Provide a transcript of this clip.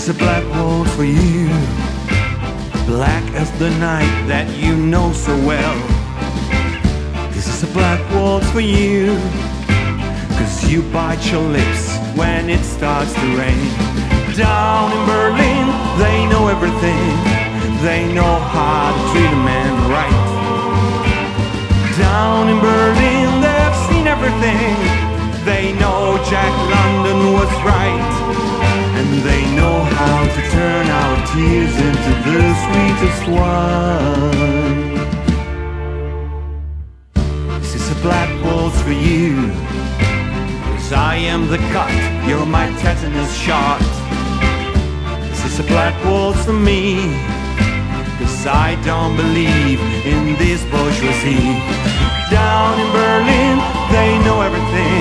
is a black waltz for you, black as the night that you know so well. This is a black waltz for you, 'cause you bite your lips when it starts to rain. Down in Berlin, they know everything. They know how to treat a man right. Down in Berlin, they've seen everything. They know Jack London was right. And they know how to turn our tears into the sweetest wine. This is a black waltz for you, 'cause I am the cut, you're my tetanus shot. This is a black waltz for me, 'cause I don't believe in this bourgeoisie. Down in Berlin, they know everything.